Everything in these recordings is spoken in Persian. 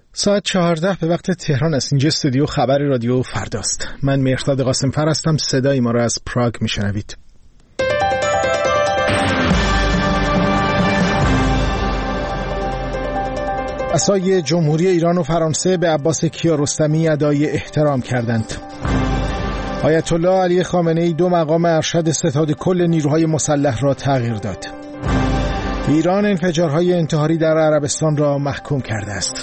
ساعت 14 به وقت تهران است. اینجا استودیو خبر رادیو فرداست. من مهرداد قاسم‌فر هستم. صدای ما را از پراگ میشنوید. عصای جمهوری ایران و فرانسه به عباس کیارستمی ادای احترام کردند. آیت الله علی خامنه‌ای 2 مقام ارشد ستاد کل نیروهای مسلح را تغییر داد. ایران انفجارهای انتحاری در عربستان را محکوم کرده است.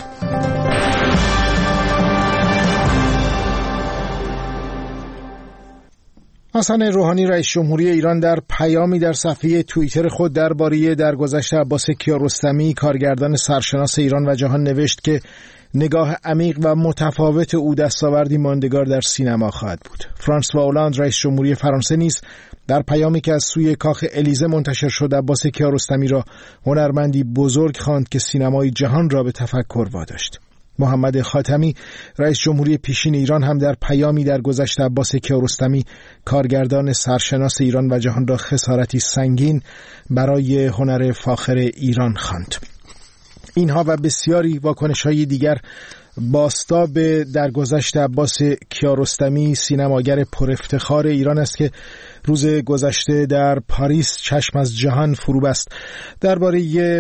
حسن روحانی رئیس جمهوری ایران در پیامی در صفحه توییتر خود درباره درگذشت عباس کیارستمی کارگردان سرشناس ایران و جهان نوشت که نگاه عمیق و متفاوت او دستاوردی ماندگار در سینما خواهد بود. فرانسوا هولند رئیس جمهوری فرانسه نیز در پیامی که از سوی کاخ الیزه منتشر شد عباس کیارستمی را هنرمندی بزرگ خواند که سینمای جهان را به تفکر واداشت. محمد خاتمی رئیس جمهوری پیشین ایران هم در پیامی در گذشت عباس کیارستمی کارگردان سرشناس ایران و جهان را خسارتی سنگین برای هنر فاخر ایران خواند. اینها و بسیاری واکنش‌های دیگر بازتاب درگذشت عباس کیارستمی سینماگر پر افتخار ایران است که روز گذشته در پاریس چشم از جهان فرو بست. درباره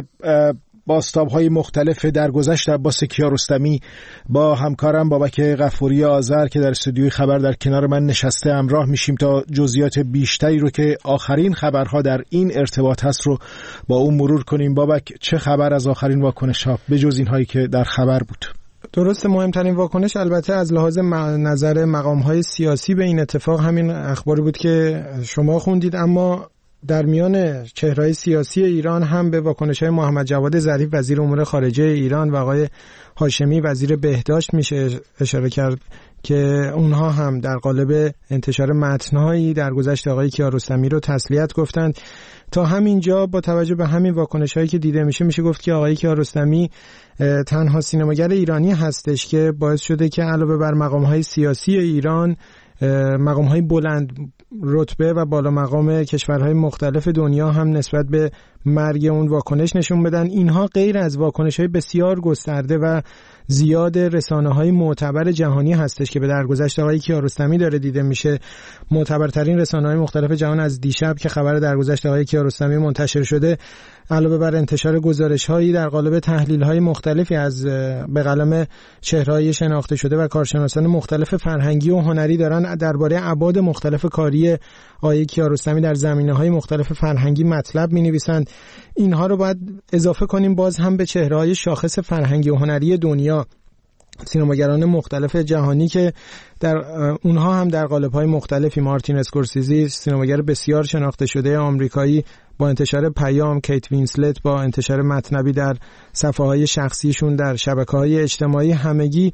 بازتاب‌های مختلف درگذشت عباس کیارستمی با همکارم بابک غفوری آذر که در استودیوی خبر در کنار من نشسته همراه میشیم تا جزئیات بیشتری رو که آخرین خبرها در این ارتباط هست رو با اون مرور کنیم. بابک، چه خبر از آخرین واکنش‌ها به جز اینهایی که در خبر بود؟ درسته، مهمترین واکنش البته از لحاظ نظر مقام‌های سیاسی به این اتفاق همین اخباری بود که شما خوندید، اما در میان چهره‌های سیاسی ایران هم به واکنش‌های محمد جواد ظریف وزیر امور خارجه ایران و آقای هاشمی وزیر بهداشت میشه اشاره کرد که اونها هم در قالب انتشار متن‌هایی در گذشت آقای کیارستمی رو تسلیت گفتند. تا همینجا با توجه به همین واکنش‌هایی که دیده میشه گفت که آقای کیارستمی تنها سینماگر ایرانی هستش که باعث شده که علاوه بر مقام‌های سیاسی ایران، مقام‌های بلند رتبه و بالا مقام کشورهای مختلف دنیا هم نسبت به مرگ اون واکنش نشون بدن. اینها غیر از واکنش‌های بسیار گسترده و زیاد رسانه‌های معتبر جهانی هستش که به درگذشت آقای کیارستمی داره دیده میشه. معتبرترین رسانه‌های مختلف جهان از دیشب که خبر درگذشت آقای کیارستمی منتشر شده، علاوه بر انتشار گزارش‌هایی در قالب تحلیل‌های مختلفی از به قلم چهره‌های شناخته شده و کارشناسان مختلف فرهنگی و هنری دارن درباره ابعاد مختلف کاری آقای کیارستمی در زمینه‌های مختلف فرهنگی مطلب می‌نویسند. اینها رو باید اضافه کنیم باز هم به چهره‌های شاخص فرهنگی و هنری دنیا، سینماگران مختلف جهانی که در اونها هم در قالب‌های مختلفی، مارتین اسکورسیزی سینماگر بسیار شناخته شده آمریکایی با انتشار پیام، کیت وینسلت با انتشار مطنبی در صفحه‌های شخصیشون در شبکه‌های اجتماعی، همگی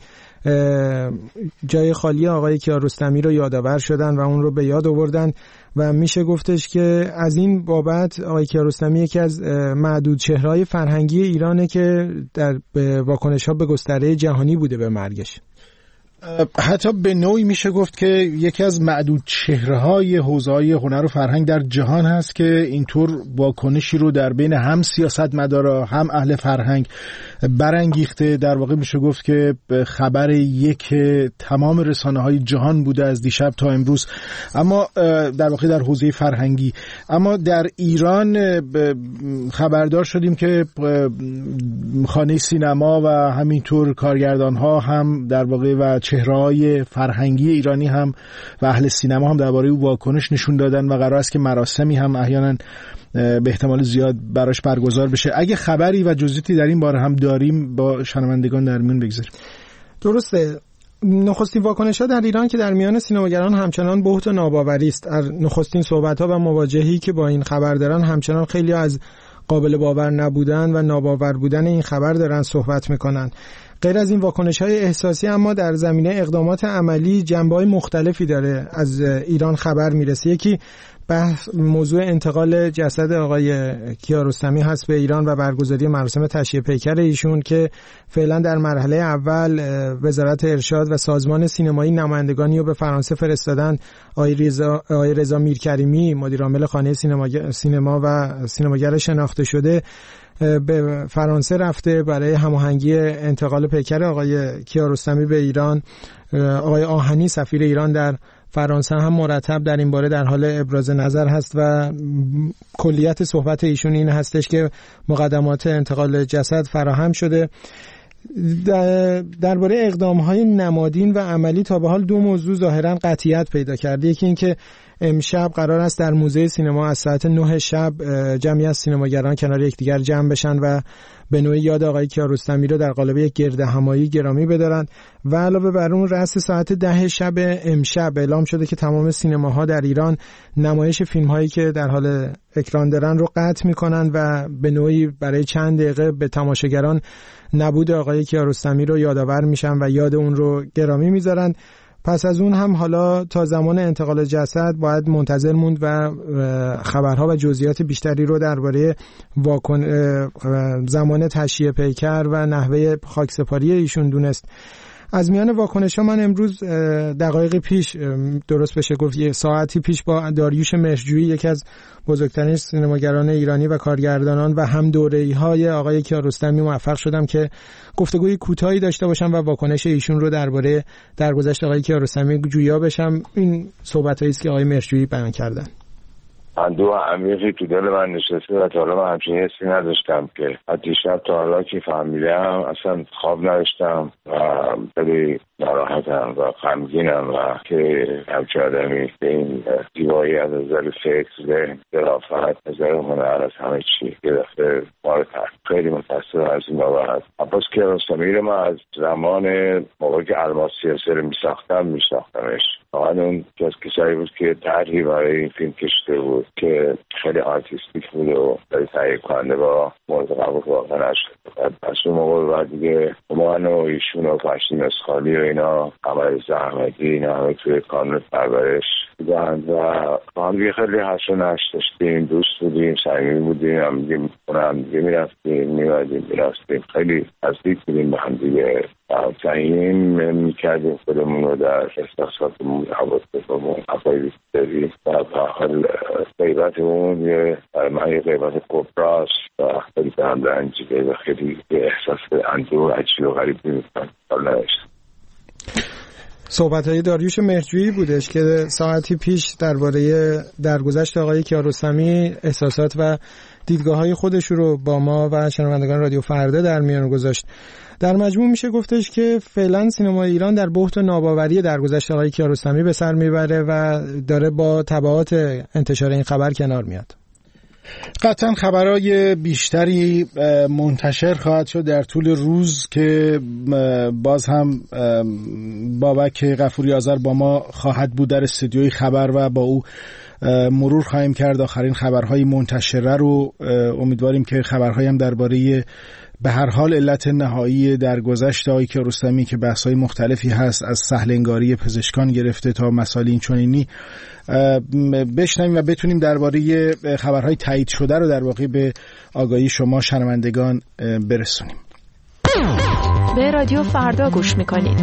جای خالی آقای کیارستمی رو یادآور شدن و اون رو به یاد آوردن و میشه گفتش که از این بابت آقای کیارستمی یکی از معدود چهره‌های فرهنگی ایرانه که در واکنش‌ها به گستره جهانی بوده به مرگش. حتی به نوعی میشه گفت که یکی از معدود چهره‌های حوزه‌های هنر و فرهنگ در جهان هست که اینطور واکنشی رو در بین هم سیاستمدارا هم اهل فرهنگ برانگیخته. در واقع میشه گفت که خبر یک تمام رسانه‌های جهان بوده از دیشب تا امروز، اما در واقع در حوزه فرهنگی. اما در ایران خبردار شدیم که خانه سینما و همینطور کارگردان‌ها هم در واقع و چهره‌های فرهنگی ایرانی هم و اهل سینما هم درباره او واکنش نشون دادن و قرار است که مراسمی هم احیانا به احتمال زیاد براش برگزار بشه. اگه خبری و جزئیاتی در این باره هم داریم با شنوندگان در میون بگذاریم. درسته، نخستین واکنش‌ها در ایران که در میان سینماگران همچنان بهت و ناباوری است. نخستین صحبت‌ها و مواجهه‌ای که با این خبر دارن همچنان خیلی از قابل باور نبودن و ناباور بودن این خبر دارن صحبت میکنن. غیر از این واکنش‌های احساسی اما در زمینه اقدامات عملی جنبه‌های مختلفی داره از ایران خبر میرسه. یکی بحث موضوع انتقال جسد آقای کیارستمی هست به ایران و برگزاری مراسم تشییع پیکر ایشون که فعلا در مرحله اول وزارت ارشاد و سازمان سینمایی نمایندگانی رو به فرانسه فرستادن. آقای رضا میرکریمی مدیر عامل خانه سینما و سینماگر شناخته شده به فرانسه رفته برای هماهنگی انتقال پیکر آقای کیارستمی به ایران. آقای آهنی سفیر ایران در فرانسه هم مرتب در این باره در حال ابراز نظر هست و کلیت صحبت ایشون این هستش که مقدمات انتقال جسد فراهم شده. درباره اقدام‌های نمادین و عملی تا به حال دو موضوع ظاهراً قطعیت پیدا کرده. یکی این که امشب قرار است در موزه سینما از ساعت 9 شب جمعی از سینماگران کنار یکدیگر جمع بشن و به نوعی یاد آقای کیارستمی رو در قالب یک گردهمایی گرامی بدارن و علاوه بر اون رأس ساعت 10 شب امشب اعلام شده که تمام سینماها در ایران نمایش فیلم‌هایی که در حال اکران دارن رو قطع می‌کنن و به نوعی برای چند دقیقه به تماشاگران نبود آقای کیارستمی رو یادآور میشن و یاد اون رو گرامی میذارن. پس از اون هم حالا تا زمان انتقال جسد باید منتظر موند و خبرها و جزئیات بیشتری رو درباره زمان تشییع پیکر و نحوه خاکسپاری ایشون دونست. از میان واکنش‌ها من امروز دقایقی پیش، درست بشه گفت یه ساعتی پیش، با داریوش مهرجویی یکی از بزرگترین سینماگران ایرانی و کارگردانان و هم دوره‌ای‌های آقای کیارستمی موفق شدم که گفتگوی کوتاهی داشته باشم و واکنش ایشون رو درباره درگذشت آقای کیارستمی جویا بشم. این صحبتایی است که آقای مهرجویی بیان کردن. اندوه عمیقی تو دل من نشسته و تا حالا من همچین حسی نداشتم که از دیشب تا حالا که فهمیدم اصلا خواب نداشتم و خیلی ناراحتم و غمگینم و که همچین آدمی به این زیبایی از نظر فکر، ذهن، ظرافت، نظر هنر، از همه چی گرفته ما خیلی متاسفم از این بابت. عباس کیارستمی رو من از زمان موقعی که الماس سیاسی رو میشناختمش. واقعا اون از کسایی بود که طرحی برای این فیلم کشیده بود که خیلی آرتیستیک بود و برای تهیه کننده با مورد قبول واقع نشد. از اون موقع بعد دیگه من و ایشون و فرشین اسخالی و اینا، قمر زحمتی، اینا همه توی کانون پرورش بودن و با هم دیگه خیلی حس و نشت داشتیم، دوست بودیم، صمیمی بودیم، هم دیگه میرفتیم، خیلی نزدیک بودیم به هم دیگه. تعیین میکردیم خودمون رو در احساساتمون، حواسمون، عقایدی داریم و به حال غیبتمون برای من یه غیبت کبراست و خیلی به هم رنجیده و خیلی احساس اندوه عجیب و غریب میکنم. صحبت‌های داریوش مهرجویی بودش که ساعتی پیش درباره درگذشت آقای کیارستمی احساسات و دیدگاه‌های خودش رو با ما و شنوندگان رادیو فردا در میان گذاشت. در مجموع میشه گفتش که فعلا سینمای ایران در بحت ناباوری درگذشت آقای کیارستمی به سر میبره و داره با تبعات انتشار این خبر کنار میاد. قطعا خبرهای بیشتری منتشر خواهد شد در طول روز که باز هم بابک غفوری آذر با ما خواهد بود در استودیوی خبر و با او مرور خواهیم کرد آخرین خبرهای منتشره رو. امیدواریم که خبرهایی هم درباره به هر حال علت نهایی درگذشت آقای کیارستمی که بحث‌های مختلفی هست، از سهل‌انگاری پزشکان گرفته تا مسائل اینچنینی، بشنویم و بتونیم درباره خبرهای تایید شده رو در واقع به آگاهی شما شنوندگان برسونیم. به رادیو فردا گوش می‌کنید.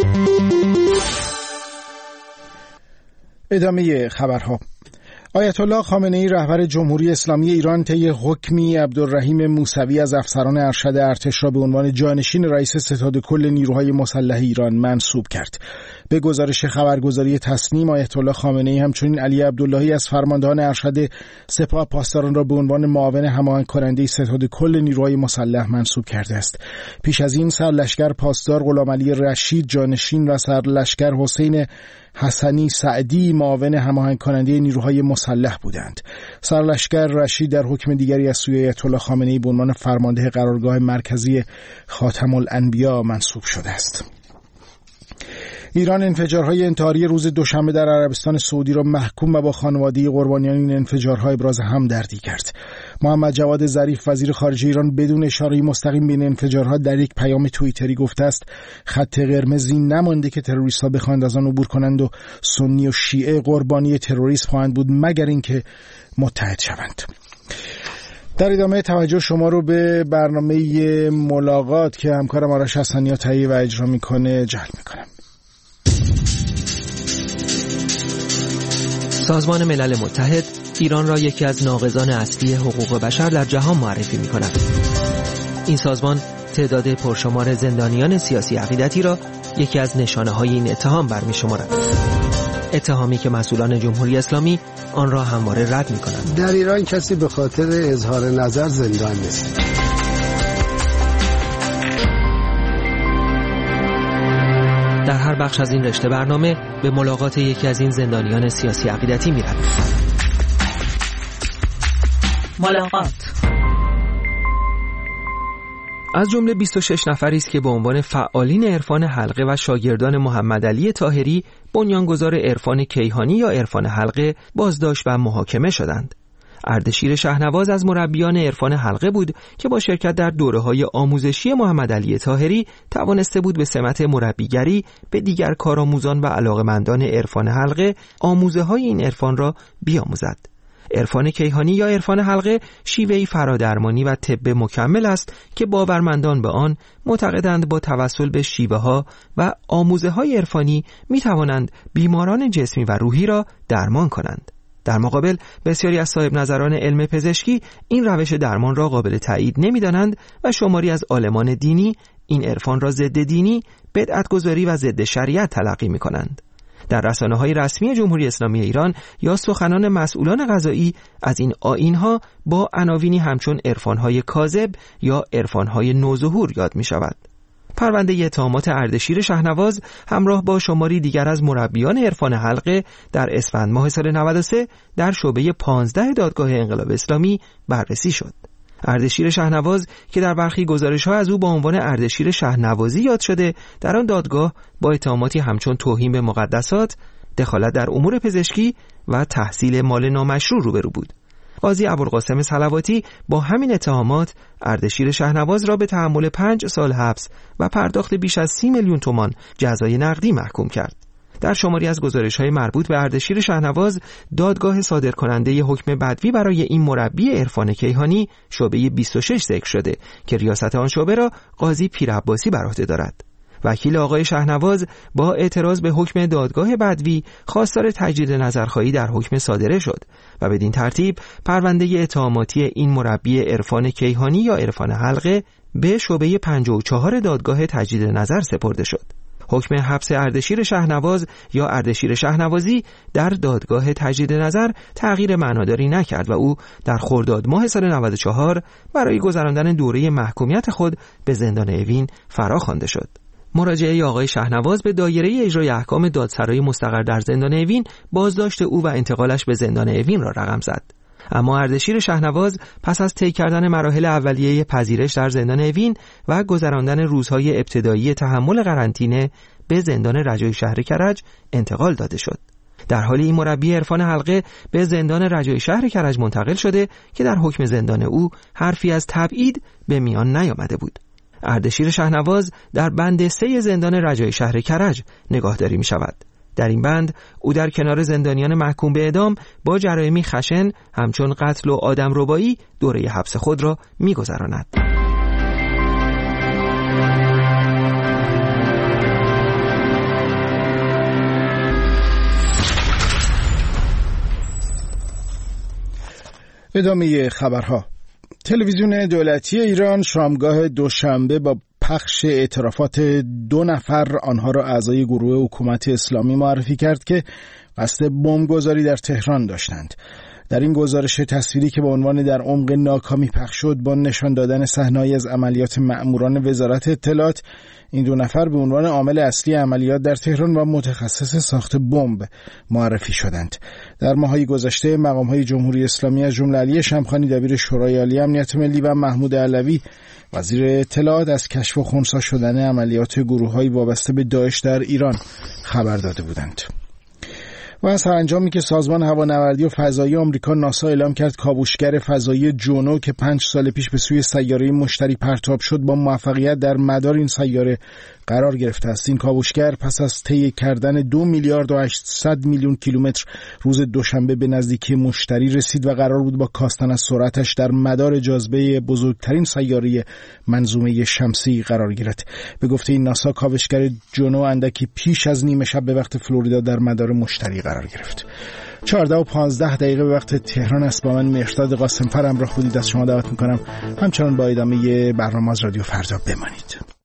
ادامه خبرها. آیت الله خامنه‌ای رهبر جمهوری اسلامی ایران طی حکمی عبدالرحیم موسوی از افسران ارشد ارتش را به عنوان جانشین رئیس ستاد کل نیروهای مسلح ایران منصوب کرد. به گزارش خبرگزاری تصنیم، آیت الله خامنه‌ای همچنین علی عبداللهی از فرماندهان ارشد سپاه پاسداران را به عنوان معاون هماهنگ کننده ستاد کل نیروهای مسلح منصوب کرده است. پیش از این سرلشکر پاسدار غلامعلی رشید جانشین و سرلشکر حسین حسنی سعدی معاون هماهنگ کننده نیروهای مسلح بودند. سرلشکر رشید در حکم دیگری از سوی آیت الله خامنه‌ای به عنوان فرمانده قرارگاه مرکزی خاتم الانبیا منصوب شده است. ایران انفجارهای انتحاری روز دوشنبه در عربستان سعودی را محکوم و با خانواده قربانیان این انفجارها ابراز همدردی کرد. محمد جواد ظریف وزیر خارجه ایران بدون اشاره مستقیم به این انفجارها در یک پیام توییتری گفته است خط قرمزی نمانده که تروریست‌ها بخواهند از آن عبور کنند و سنی و شیعه قربانی تروریسم خواهند بود مگر اینکه متحد شوند. در ادامه توجه شما رو به برنامه ملاقات که همکارم آرش حسنی تهیه و اجرا میکنه جلب میکنم. سازمان ملل متحد ایران را یکی از ناقضان اصلی حقوق بشر در جهان معرفی می‌کند. این سازمان تعداد پرشمار زندانیان سیاسی عقیدتی را یکی از نشانه‌های این اتهام برمی‌شمارد. اتهامی که مسئولان جمهوری اسلامی آن را همواره رد می‌کنند. در ایران کسی به خاطر اظهار نظر زندان نیست. در هر بخش از این رشته برنامه به ملاقات یکی از این زندانیان سیاسی عقیدتی می‌رویم. ملاقات از جمله 26 نفری است که به عنوان فعالین عرفان حلقه و شاگردان محمدعلی طاهری بنیانگذار عرفان کیهانی یا عرفان حلقه بازداشت و محاکمه شدند. اردشیر شهنواز از مربیان عرفان حلقه بود که با شرکت در دوره‌های آموزشی محمدعلی طاهری توانسته بود به سمت مربیگری به دیگر کارآموزان و علاقه‌مندان عرفان حلقه آموزه‌های این عرفان را بیاموزد. عرفان کیهانی یا عرفان حلقه شیوهی فرادرمانی و طب مکمل است که باورمندان به آن معتقدند با توسل به شیوه‌ها و آموزه‌های عرفانی می‌توانند بیماران جسمی و روحی را درمان کنند. در مقابل بسیاری از صاحب نظران علم پزشکی این روش درمان را قابل تایید نمی‌دانند و شماری از عالمان دینی این عرفان را ضد دینی، بدعت‌گذاری و ضد شریعت تلقی می‌کنند. در رسانه‌های رسمی جمهوری اسلامی ایران یا سخنان مسئولان قضایی از این آیین‌ها با عناوینی همچون عرفان‌های کاذب یا عرفان‌های نوظهور یاد می‌شود. پرونده اتهامات اردشیر شهنواز همراه با شماری دیگر از مربیان عرفان حلقه در اسفند ماه سال 93 در شعبه 15 دادگاه انقلاب اسلامی بررسی شد. اردشیر شهنواز که در برخی گزارش‌ها از او با عنوان اردشیر شهنوازی یاد شده، در آن دادگاه با اتهاماتی همچون توهین به مقدسات، دخالت در امور پزشکی و تحصیل مال نامشروع روبرو بود. قاضی ابوالقاسم صلواتی با همین اتهامات اردشیر شهنواز را به تحمل 5 سال حبس و پرداخت بیش از 30 میلیون تومان جزای نقدی محکوم کرد. در شماری از گزارش‌های مربوط به اردشیر شهنواز، دادگاه صادرکننده حکم بدوی برای این مربی عرفان کیهانی شعبه 26 ذکر شده که ریاست آن شعبه را قاضی پیرعباسی بر عهده دارد. وکیل آقای شهنواز با اعتراض به حکم دادگاه بدوی خواستار تجدید نظرخواهی در حکم صادره شد و بدین ترتیب پرونده اتهاماتی این مربی عرفان کیهانی یا عرفان حلقه به شعبه 54 دادگاه تجدید نظر سپرده شد. حکم حبس اردشیر شهنواز یا اردشیر شهنوازی در دادگاه تجدید نظر تغییر معناداری نکرد و او در خرداد ماه سال 94 برای گذراندن دوره محکومیت خود به زندان اوین فراخوانده شد. مراجعه آقای شهنواز به دایره اجرای احکام دادسرای مستقر در زندان اوین بازداشت او و انتقالش به زندان اوین را رقم زد. اما اردشیر شهنواز پس از طی کردن مراحل اولیه پذیرش در زندان اوین و گذراندن روزهای ابتدایی تحمل قرنطینه به زندان رجای شهر کرج انتقال داده شد. در حالی این مربی عرفان حلقه به زندان رجای شهر کرج منتقل شده که در حکم زندان او حرفی از تبعید به میان نیامده بود. اردشیر شهنواز در بند 3 زندان رجای شهر کرج نگاهداری می شود. در این بند او در کنار زندانیان محکوم به اعدام با جرایمی خشن همچون قتل و آدمربایی دوره حبس خود را می‌گذراند. ادامه خبرها. تلویزیون دولتی ایران شامگاه دوشنبه با پخش اعترافات 2 نفر آنها را اعضای گروه حکومت اسلامی معرفی کرد که قصد بمبگذاری در تهران داشتند. در این گزارش تصویری که با عنوان در عمق ناکامی پخش شد با نشان دادن صحنه‌ای از عملیات مأموران وزارت اطلاعات، این 2 نفر به عنوان عامل اصلی عملیات در تهران و متخصص ساخت بمب معرفی شدند. در ماه‌های گذشته مقام‌های جمهوری اسلامی از جمله علی شمخانی دبیر شورای عالی امنیت ملی و محمود علوی وزیر اطلاعات از کشف و خنثی شدن عملیات گروه‌های وابسته به داعش در ایران خبر داده بودند. و از سرانجامی که سازمان هوانوردی و فضایی آمریکا ناسا اعلام کرد کاوشگر فضایی جونو که 5 سال پیش به سوی سیاره مشتری پرتاب شد با موفقیت در مدار این سیاره قرار گرفته است. این کاوشگر پس از طی کردن 2 میلیارد و 800 میلیون کیلومتر روز دوشنبه به نزدیکی مشتری رسید و قرار بود با کاستن از سرعتش در مدار جاذبه بزرگترین سیاره منظومه شمسی قرار گیرد. به گفته این ناسا کاوشگر جونو اندکی پیش از نیمه شب به وقت فلوریدا در مدار مشتری قرار گرفت. 14 و 15 دقیقه به وقت تهران است. با من مهرداد قاسمفر همراه بودید. از شما دعوت میکنم همچنان با ادامه برنامه از رادیو فردا بمانید.